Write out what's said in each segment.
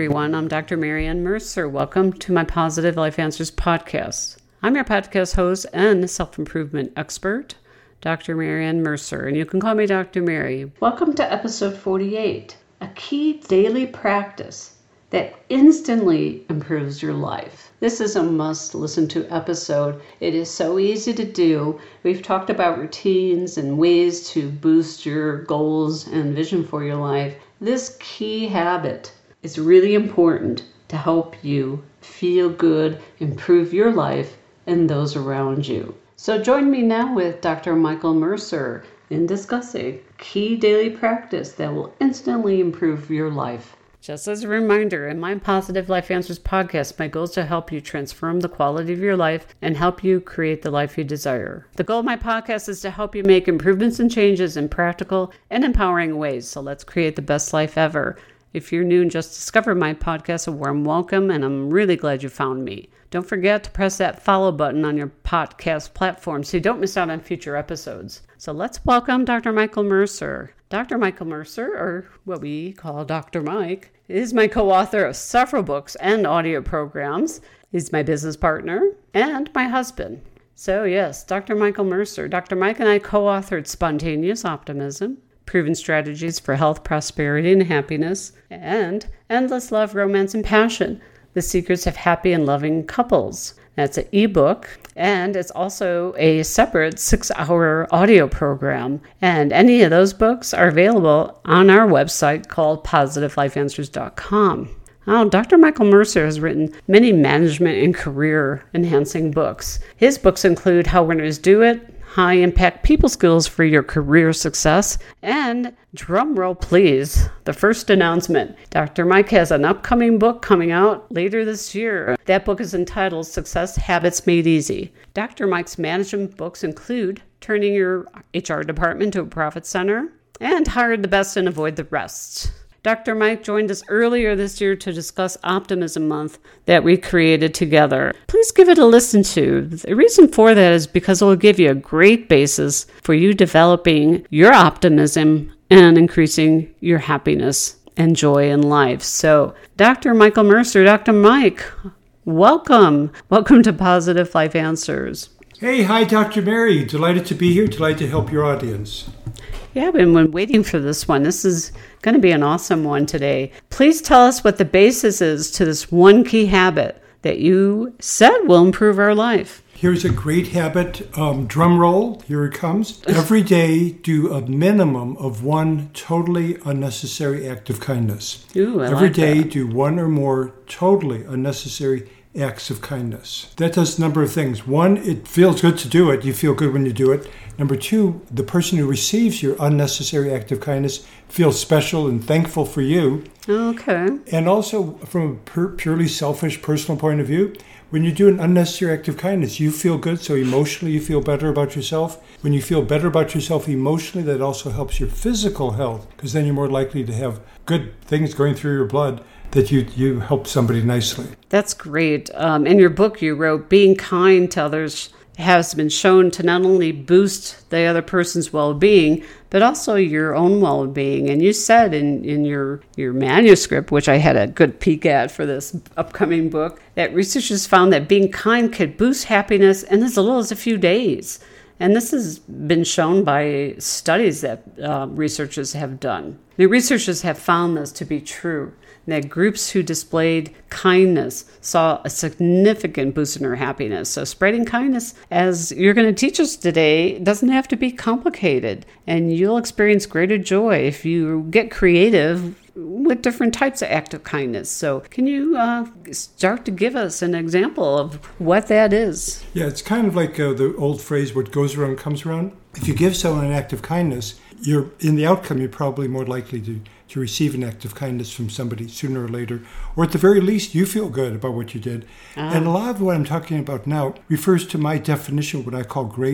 everyone. I'm Dr. Marianne Mercer. Welcome to my Positive Life Answers podcast. I'm your podcast host and self-improvement expert, Dr. Marianne Mercer, and you can call me Dr. Mary. Welcome to episode 48, a key daily practice that instantly improves your life. This is a must-listen-to episode. It is so easy to do. We've talked about routines and ways to boost your goals and vision for your life. This key habit is really important to help you feel good, improve your life, and those around you. So join me now with Dr. Michael Mercer in discussing key daily practice that will instantly improve your life. Just as a reminder, in my Positive Life Answers podcast, my goal is to help you transform the quality of your life and help you create the life you desire. The goal of my podcast is to help you make improvements and changes in practical and empowering ways. So let's create the best life ever. If you're new and just discovered my podcast, a warm welcome, and I'm really glad you found me. Don't forget to press that follow button on your podcast platform so you don't miss out on future episodes. So let's welcome Dr. Michael Mercer. Dr. Michael Mercer, or what we call Dr. Mike, is my co-author of several books and audio programs. He's my business partner and my husband. So yes, Dr. Michael Mercer. Dr. Mike and I co-authored Spontaneous Optimism, Proven Strategies for Health, Prosperity, and Happiness, and Endless Love, Romance, and Passion, The Secrets of Happy and Loving Couples. That's an ebook, and it's also a separate 6-hour audio program. And any of those books are available on our website called PositiveLifeAnswers.com. Now, Dr. Michael Mercer has written many management and career-enhancing books. His books include How Winners Do It, High-Impact People Skills for Your Career Success, and drum roll please, the first announcement. Dr. Mike has an upcoming book coming out later this year. That book is entitled Success Habits Made Easy. Dr. Mike's management books include Turning Your HR Department to a Profit Center and Hire the Best and Avoid the Rest. Dr. Mike joined us earlier this year to discuss Optimism Month that we created together. Please give it a listen to. The reason for that is because it will give you a great basis for you developing your optimism and increasing your happiness and joy in life. So, Dr. Michael Mercer, Dr. Mike, welcome. Welcome to Positive Life Answers. Hey, hi, Dr. Mary. Delighted to be here. Delighted to help your audience. Yeah, I've been waiting for this one. This is going to be an awesome one today. Please tell us what the basis is to this one key habit that you said will improve our life. Here's a great habit. Drum roll. Here it comes. Every day, do a minimum of one totally unnecessary act of kindness. Ooh, Every day, do one or more totally unnecessary acts of kindness. That does a number of things. One, it feels good to do it. You feel good when you do it. Number two, the person who receives your unnecessary act of kindness feels special and thankful for you. Okay. And also, from a purely selfish, personal point of view, when you do an unnecessary act of kindness, you feel good, so emotionally you feel better about yourself. When you feel better about yourself emotionally, that also helps your physical health, because then you're more likely to have good things going through your blood that you help somebody nicely. That's great. In your book, you wrote, being kind to others has been shown to not only boost the other person's well-being, but also your own well-being. And you said in your manuscript, which I had a good peek at for this upcoming book, that researchers found that being kind could boost happiness in as little as a few days. And this has been shown by studies that researchers have done. The researchers have found this to be true, that groups who displayed kindness saw a significant boost in their happiness. So spreading kindness, as you're going to teach us today, doesn't have to be complicated. And you'll experience greater joy if you get creative with different types of acts of kindness. So can you start to give us an example of what that is? Yeah, it's kind of like the old phrase, what goes around comes around. If you give someone an act of kindness, in the outcome, you're probably more likely to receive an act of kindness from somebody sooner or later. Or at the very least, you feel good about what you did. And a lot of what I'm talking about now refers to my definition of what I call grace.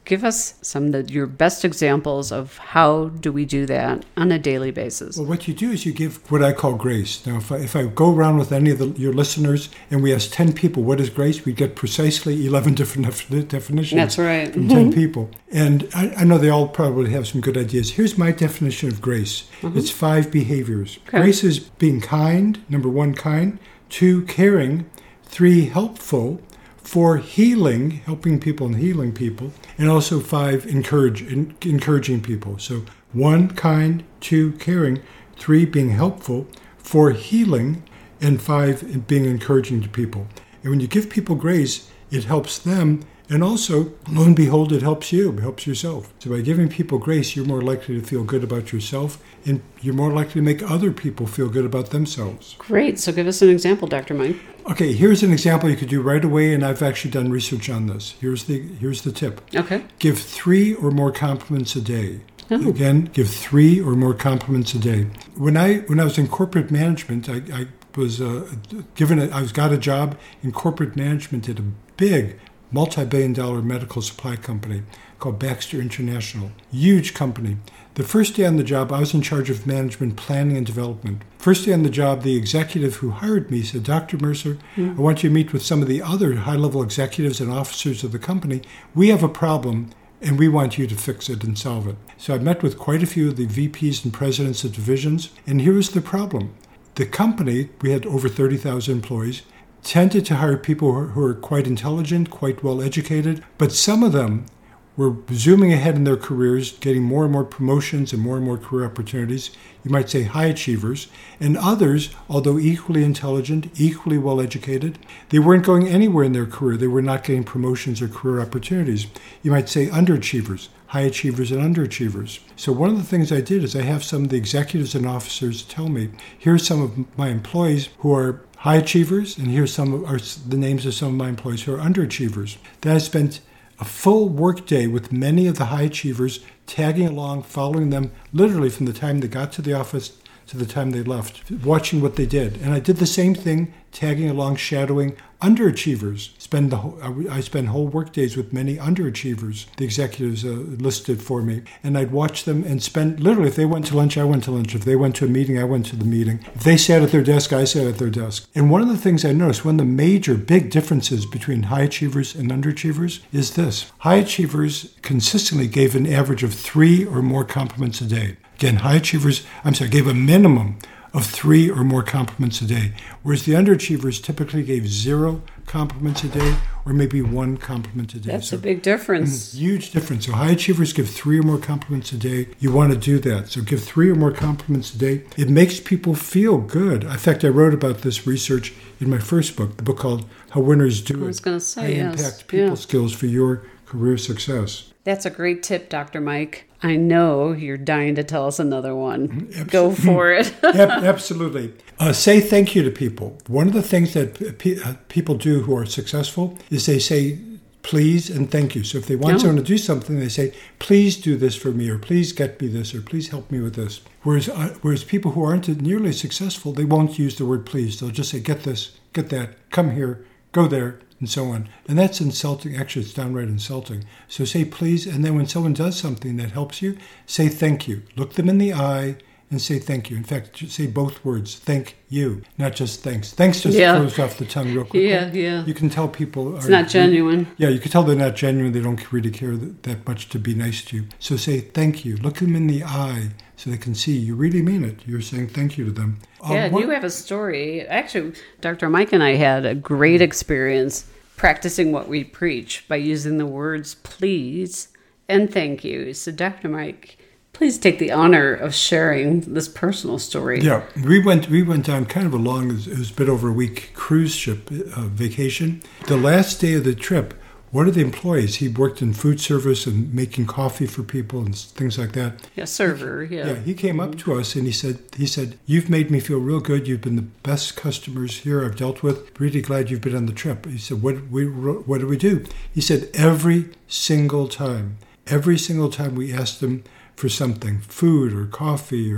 Give us some of your best examples of how do we do that on a daily basis. Well, what you do is you give what I call grace. Now, if I go around with any of your listeners and we ask 10 people what is grace, we get precisely 11 different definitions. That's right. From 10 people. And I know they all probably have some good ideas. Here's my definition of grace. It's 5 behaviors. Okay. Grace is being kind, number 1, kind, 2, caring, 3, helpful, 4, healing, helping people and healing people, and also 5, encouraging people. So 1, kind, 2, caring, 3, being helpful, 4, healing, and 5, being encouraging to people. And when you give people grace, it helps them, and also, lo and behold, it helps you, it helps yourself. So by giving people grace, you're more likely to feel good about yourself, and you're more likely to make other people feel good about themselves. Great. So give us an example, Dr. Mike. Okay, here's an example you could do right away, and I've actually done research on this. Here's the tip. Okay. Give 3 or more compliments a day. Oh. Again, give 3 or more compliments a day. When I was in corporate management, I got a job in corporate management at a big multi-billion-dollar medical supply company called Baxter International. Huge company. The first day on the job, I was in charge of management planning and development. First day on the job, the executive who hired me said, Dr. Mercer, I want you to meet with some of the other high-level executives and officers of the company. We have a problem, and we want you to fix it and solve it. So I met with quite a few of the VPs and presidents of divisions, and here was the problem. The company, we had over 30,000 employees, tended to hire people who are quite intelligent, quite well educated, but some of them were zooming ahead in their careers, getting more and more promotions and more career opportunities. You might say high achievers. And others, although equally intelligent, equally well educated, they weren't going anywhere in their career. They were not getting promotions or career opportunities. You might say underachievers, high achievers and underachievers. So one of the things I did is I have some of the executives and officers tell me, here's some of my employees who are high achievers, and here's the names of some of my employees who are underachievers. Then I spent a full workday with many of the high achievers, tagging along, following them literally from the time they got to the office to the time they left, watching what they did. And I did the same thing, tagging along, shadowing underachievers. I spend whole work days with many underachievers, the executives listed for me. And I'd watch them and spend, literally, if they went to lunch, I went to lunch. If they went to a meeting, I went to the meeting. If they sat at their desk, I sat at their desk. And one of the things I noticed, one of the major big differences between high achievers and underachievers is this. High achievers consistently gave an average of 3 or more compliments a day. Again, high achievers, gave a minimum of 3 or more compliments a day, whereas the underachievers typically gave 0 compliments a day or maybe 1 compliment a day. That's a big difference. Huge difference. So high achievers give 3 or more compliments a day. You want to do that. So give 3 or more compliments a day. It makes people feel good. In fact, I wrote about this research in my first book, the book called How Winners Do It. I was going to say, High Impact People Skills for Your Career Success. That's a great tip, Dr. Mike. I know you're dying to tell us another one. Go for it. Absolutely. Say thank you to people. One of the things that people do who are successful is they say please and thank you. So if they want someone to do something, they say, please do this for me, or please get me this, or please help me with this. Whereas people who aren't nearly successful, they won't use the word please. They'll just say, get this, get that, come here, go there, and so on. And that's insulting. Actually, it's downright insulting. So say please, and then when someone does something that helps you, say thank you. Look them in the eye and say thank you. In fact, say both words, thank you, not just thanks. Thanks just flows off the tongue real quickly. Yeah. You can tell people it's not genuine. Yeah, you can tell they're not genuine. They don't really care that much to be nice to you. So say thank you. Look them in the eye so they can see you really mean it. You're saying thank you to them. You have a story. Actually, Dr. Mike and I had a great experience practicing what we preach by using the words please and thank you. So Dr. Mike, please take the honor of sharing this personal story. Yeah, we went on kind of a long, it was a bit over a week cruise ship vacation. The last day of the trip, one of the employees, he worked in food service and making coffee for people and things like that. Yeah, server, Yeah, he came up to us and he said, you've made me feel real good. You've been the best customers here I've dealt with. Really glad you've been on the trip. He said, what do we do? He said, every single time we asked him for something, food or coffee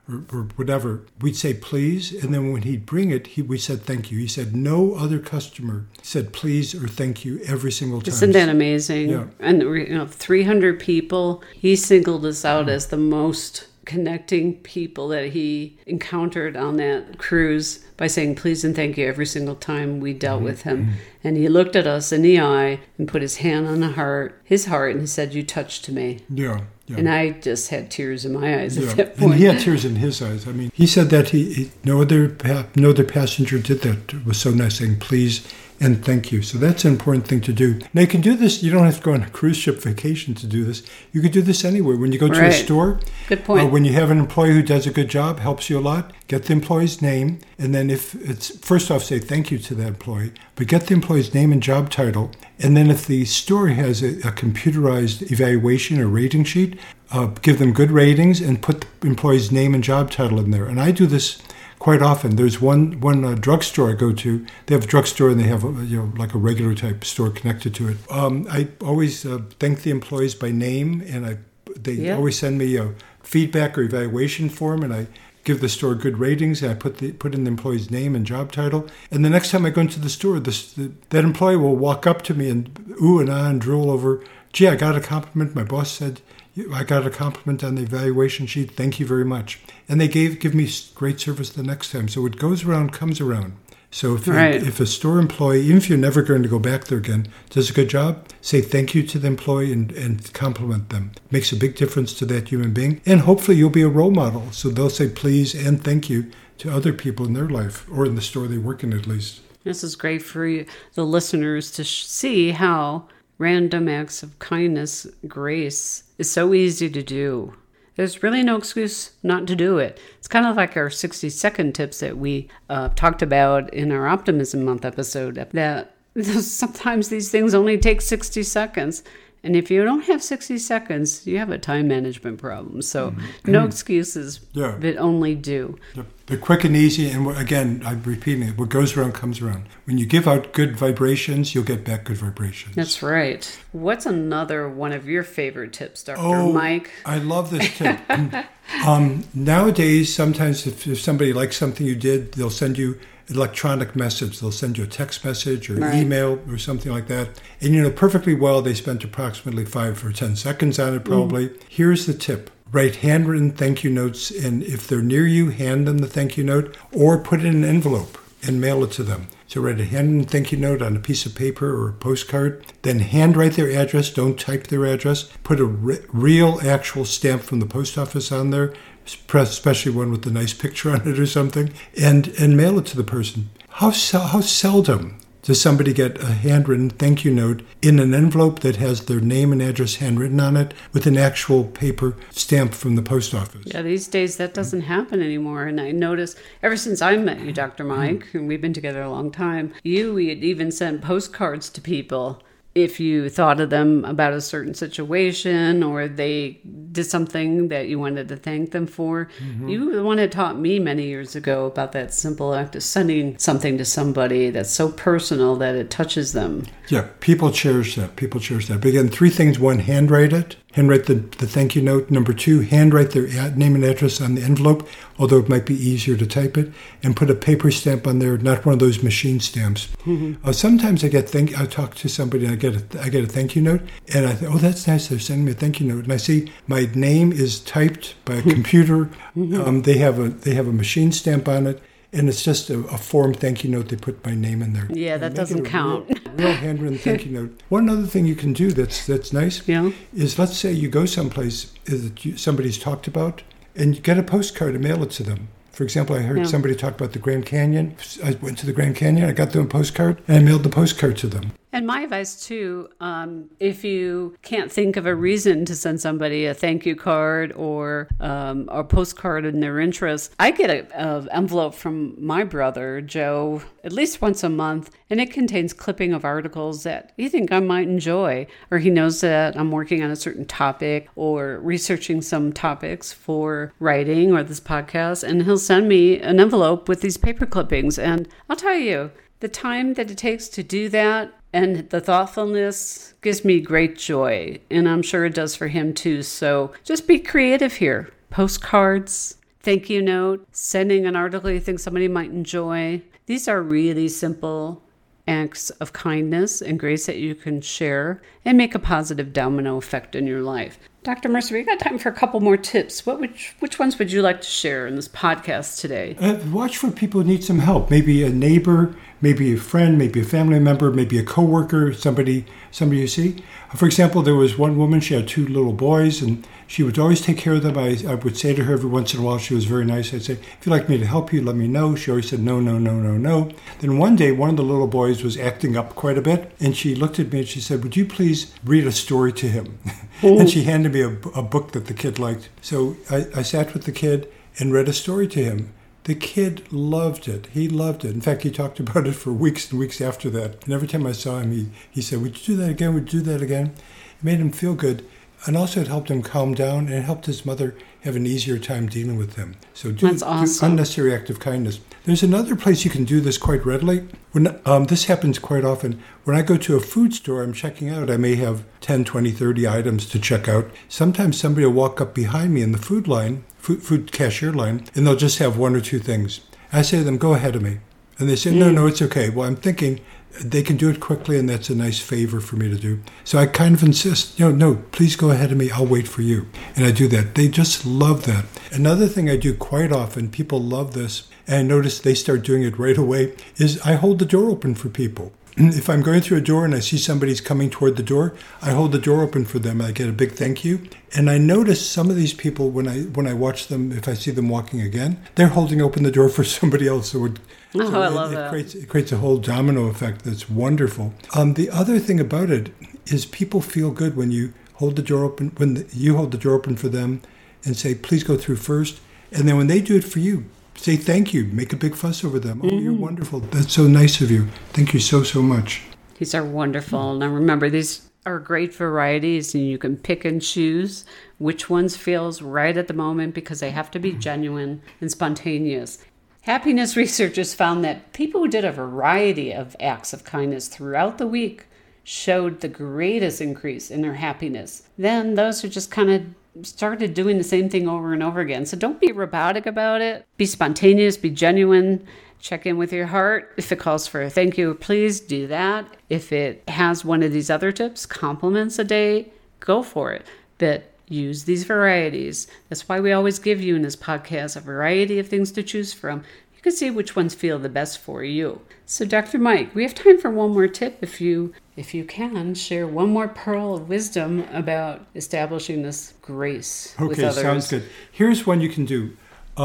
or whatever, we'd say please, and then when he'd bring it, we said thank you. He said no other customer said please or thank you every single time. Isn't that amazing? Yeah. And 300 people, he singled us out as the most connecting people that he encountered on that cruise by saying please and thank you every single time we dealt with him. And he looked at us in the eye and put his hand on his heart, and he said, "You touched me." Yeah. And I just had tears in my eyes Yeah. at that point. And he had tears in his eyes. I mean, he said that no other passenger did that. It was so nice, saying please and thank you. So that's an important thing to do. Now you can do this. You don't have to go on a cruise ship vacation to do this. You could do this anywhere. When you go to a store, good point. When you have an employee who does a good job, helps you a lot, get the employee's name, and then if it's first off, say thank you to that employee, but get the employee's name and job title, and then if the store has a computerized evaluation or rating sheet, give them good ratings and put the employee's name and job title in there. And I do this quite often. There's one drugstore I go to. They have a drugstore and they have like a regular type store connected to it. I always thank the employees by name, and they always send me a feedback or evaluation form, and I give the store good ratings, and I put in the employee's name and job title. And the next time I go into the store, that employee will walk up to me and ooh and ah and drool over, "Gee, I got a compliment. My boss said I got a compliment on the evaluation sheet. Thank you very much." And they give me great service the next time. So what goes around comes around. So if a store employee, even if you're never going to go back there again, does a good job, say thank you to the employee and compliment them. It makes a big difference to that human being. And hopefully you'll be a role model. So they'll say please and thank you to other people in their life, or in the store they work in at least. This is great for the listeners to see how random acts of kindness, grace, is so easy to do. There's really no excuse not to do it. It's kind of like our 60-second tips that we talked about in our Optimism Month episode, that sometimes these things only take 60 seconds. And if you don't have 60 seconds, you have a time management problem. So no excuses, but only do. They're quick and easy. And again, I'm repeating it. What goes around comes around. When you give out good vibrations, you'll get back good vibrations. That's right. What's another one of your favorite tips, Dr. Mike? I love this tip. Nowadays, sometimes if somebody likes something you did, they'll send you electronic message. They'll send you a text message or email or something like that. And perfectly well, they spent approximately 5 or 10 seconds on it probably. Here's the tip. Write handwritten thank you notes, and if they're near you, hand them the thank you note, or put it in an envelope and mail it to them. So write a handwritten thank you note on a piece of paper or a postcard, then handwrite their address, don't type their address, put a real actual stamp from the post office on there, especially one with a nice picture on it or something, and mail it to the person. How seldom does somebody get a handwritten thank you note in an envelope that has their name and address handwritten on it with an actual paper stamp from the post office? Yeah, these days that doesn't happen anymore. And I noticed ever since I met you, Dr. Mike, and we've been together a long time, we had even sent postcards to people if you thought of them about a certain situation or they did something that you wanted to thank them for. You were the one that taught me many years ago about that simple act of sending something to somebody that's so personal that it touches them. Yeah, people cherish that. But again, 3 things. 1, handwrite it. Handwrite the thank you note. Number 2, handwrite their name and address on the envelope, although it might be easier to type it, and put a paper stamp on there, not one of those machine stamps. Sometimes I talk to somebody and I get a thank you note, and I think, oh, that's nice, they're sending me a thank you note, and I see my name is typed by a computer. They have a machine stamp on it, and it's just a form thank you note. They put my name in there. Yeah, that doesn't count. Real handwritten thank you note. One other thing you can do that's nice is, let's say you go someplace that somebody's talked about, and you get a postcard and mail it to them. For example, I heard somebody talk about the Grand Canyon. I went to the Grand Canyon, I got them a postcard, and I mailed the postcard to them. And my advice, too, if you can't think of a reason to send somebody a thank you card or a postcard in their interest, I get an envelope from my brother, Joe, at least once a month, and it contains clipping of articles that you think I might enjoy, or he knows that I'm working on a certain topic or researching some topics for writing or this podcast, and he'll send me an envelope with these paper clippings. And I'll tell you, the time that it takes to do that and the thoughtfulness gives me great joy, and I'm sure it does for him too. So just be creative here. Postcards, thank you note, sending an article you think somebody might enjoy. These are really simple acts of kindness and grace that you can share and make a positive domino effect in your life. Dr. Mercer, we got time for a couple more tips. Which ones would you like to share in this podcast today? Watch for people who need some help. Maybe a neighbor, maybe a friend, maybe a family member, maybe a coworker, somebody you see. For example, there was one woman, she had 2 little boys, and she would always take care of them. I would say to her every once in a while, she was very nice, I'd say, if you'd like me to help you, let me know. She always said, no, no, no, no, no. Then one day, one of the little boys was acting up quite a bit, and she looked at me and she said, would you please read a story to him? And she handed me a book that the kid liked. So I sat with the kid and read a story to him. The kid loved it. He loved it. In fact, he talked about it for weeks and weeks after that. And every time I saw him, he said, would you do that again? Would you do that again? It made him feel good. And also it helped him calm down, and it helped his mother have an easier time dealing with them. So do unnecessary act of kindness. There's another place you can do this quite readily. This happens quite often. When I go to a food store, I'm checking out. I may have 10, 20, 30 items to check out. Sometimes somebody will walk up behind me in the food line, food cashier line, and they'll just have 1 or 2 things. I say to them, go ahead of me. And they say, no, it's okay. Well, I'm thinking they can do it quickly, and that's a nice favor for me to do. So I kind of insist, no, please go ahead of me. I'll wait for you. And I do that. They just love that. Another thing I do quite often, people love this, and I notice they start doing it right away, is I hold the door open for people. If I'm going through a door and I see somebody's coming toward the door, I hold the door open for them. I get a big thank you. And I notice some of these people, when I watch them, if I see them walking again, they're holding open the door for somebody else. So I love that. It creates a whole domino effect that's wonderful. The other thing about it is people feel good when you hold the door open, you hold the door open for them and say, please go through first. And then when they do it for you, say thank you. Make a big fuss over them. Oh, you're wonderful. That's so nice of you. Thank you so, so much. These are wonderful. Now remember, these are great varieties, and you can pick and choose which ones feels right at the moment because they have to be genuine and spontaneous. Happiness researchers found that people who did a variety of acts of kindness throughout the week showed the greatest increase in their happiness. Then those who just kind of started doing the same thing over and over again. So don't be robotic about it. Be spontaneous, be genuine. Check in with your heart. If it calls for a thank you, please do that. If it has one of these other tips, compliments a day, go for it. But use these varieties. That's why we always give you in this podcast a variety of things to choose from. You can see which ones feel the best for you. So Dr. Mike, we have time for one more tip. If you can, share one more pearl of wisdom about establishing this grace with others. Okay, sounds good. Here's one you can do.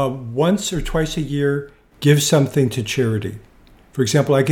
Once or twice a year, give something to charity. For example, I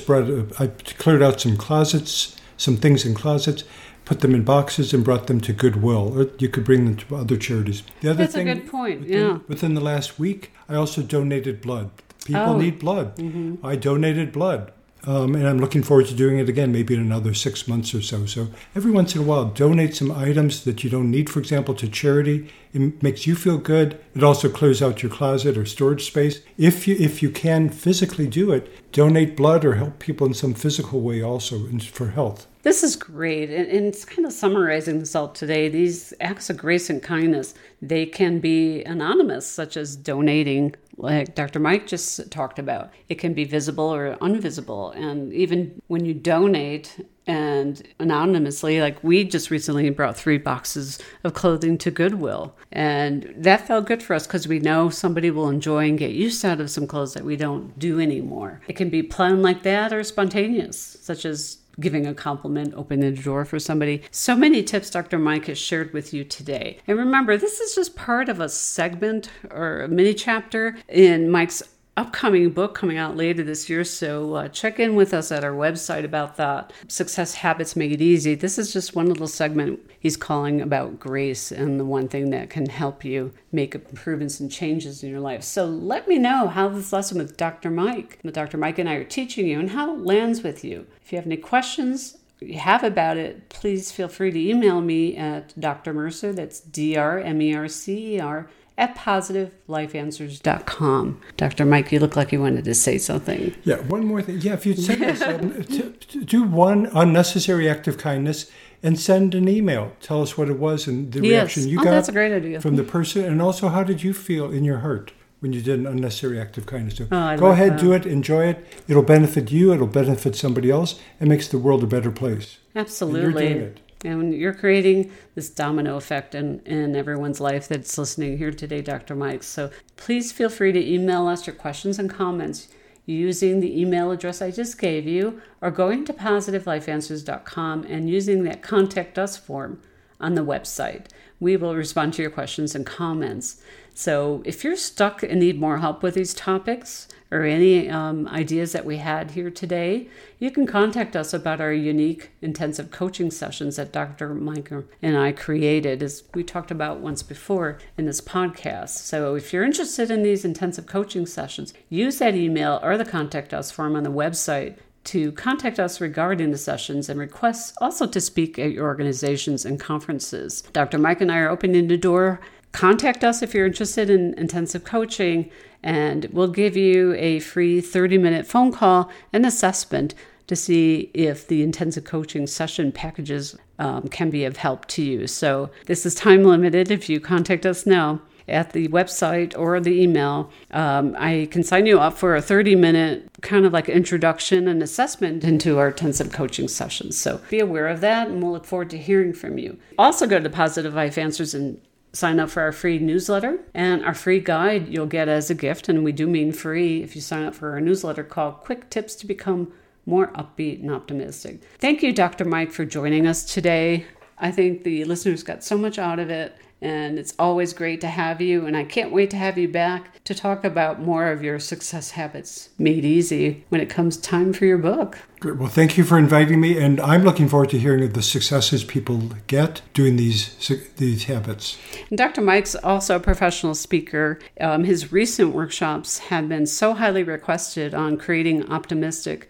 cleared out some closets, some things in closets, put them in boxes and brought them to Goodwill. Or you could bring them to other charities. That's a good point, Within the last week, I also donated blood. People need blood. Mm-hmm. I donated blood. And I'm looking forward to doing it again, maybe in another 6 months or so. So every once in a while, donate some items that you don't need, for example, to charity. It makes you feel good. It also clears out your closet or storage space. If you can physically do it, donate blood or help people in some physical way also for health. This is great. And it's kind of summarizing this all today. These acts of grace and kindness, they can be anonymous, such as donating, like Dr. Mike just talked about. It can be visible or invisible. And even when you donate and anonymously, like we just recently brought 3 boxes of clothing to Goodwill. And that felt good for us because we know somebody will enjoy and get used out of some clothes that we don't do anymore. It can be planned like that or spontaneous, such as giving a compliment, opening the door for somebody. So many tips Dr. Mike has shared with you today. And remember, this is just part of a segment or a mini chapter in Mike's upcoming book coming out later this year. So check in with us at our website about that. Success Habits Make It Easy. This is just one little segment he's calling about grace and the one thing that can help you make improvements and changes in your life. So let me know how this lesson with Dr. Mike and I are teaching you and how it lands with you. If you have any questions you have about it, please feel free to email me at Dr. Mercer, that's DrMercer, at PositiveLifeAnswers.com. Dr. Mike, you look like you wanted to say something. Yeah, one more thing. Yeah, if you'd send us, do one unnecessary act of kindness and send an email. Tell us what it was and the reaction you got. That's a great idea. From the person. And also, how did you feel in your heart when you did an unnecessary act of kindness? Go ahead, do it, enjoy it. It'll benefit you, it'll benefit somebody else, and makes the world a better place. Absolutely. And you're doing it. And you're creating this domino effect in everyone's life that's listening here today, Dr. Mike. So please feel free to email us your questions and comments using the email address I just gave you, or going to positivelifeanswers.com and using that Contact Us form on the website. We will respond to your questions and comments. So if you're stuck and need more help with these topics or any ideas that we had here today, you can contact us about our unique intensive coaching sessions that Dr. Mike and I created, as we talked about once before in this podcast. So if you're interested in these intensive coaching sessions, use that email or the Contact Us form on the website to contact us regarding the sessions and requests also to speak at your organizations and conferences. Dr. Mike and I are opening the door. Contact us if you're interested in intensive coaching, and we'll give you a free 30-minute phone call and assessment to see if the intensive coaching session packages can be of help to you. So this is time limited. If you contact us now at the website or the email, I can sign you up for a 30-minute kind of like introduction and assessment into our intensive coaching sessions. So be aware of that, and we'll look forward to hearing from you. Also go to Positive Life Answers and sign up for our free newsletter and our free guide you'll get as a gift. And we do mean free if you sign up for our newsletter called Quick Tips to Become More Upbeat and Optimistic. Thank you, Dr. Mike, for joining us today. I think the listeners got so much out of it, and it's always great to have you. And I can't wait to have you back to talk about more of your success habits made easy when it comes time for your book. Good. Well, thank you for inviting me, and I'm looking forward to hearing of the successes people get doing these habits. And Dr. Mike's also a professional speaker. His recent workshops have been so highly requested on creating an optimistic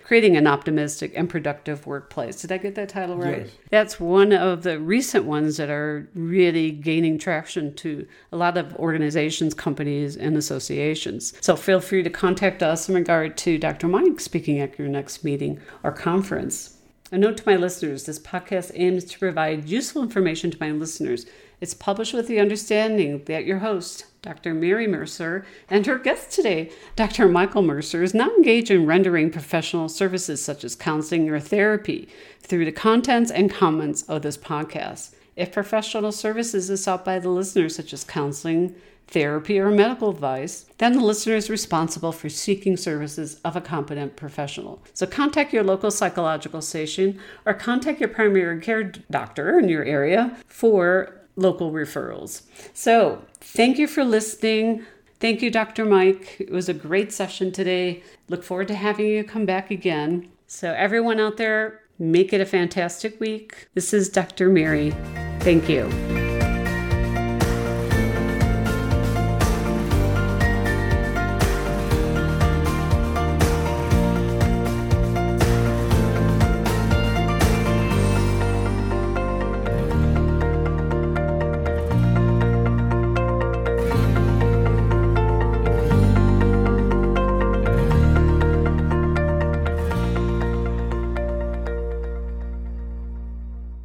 and productive workplace. Did I get that title right? Yes. That's one of the recent ones that are really gaining traction to a lot of organizations, companies, and associations. So feel free to contact us in regard to Dr. Mike speaking at your next meeting or conference. A note to my listeners, this podcast aims to provide useful information to my listeners. It's published with the understanding that your host, Dr. Mary Mercer, and her guest today, Dr. Michael Mercer, is not engaged in rendering professional services such as counseling or therapy through the contents and comments of this podcast. If professional services is sought by the listeners, such as counseling, therapy, or medical advice, then the listener is responsible for seeking services of a competent professional. So contact your local psychological station or contact your primary care doctor in your area for local referrals. So thank you for listening. Thank you, Dr. Mike. It was a great session today. Look forward to having you come back again. So everyone out there, make it a fantastic week. This is Dr. Mary. Thank you.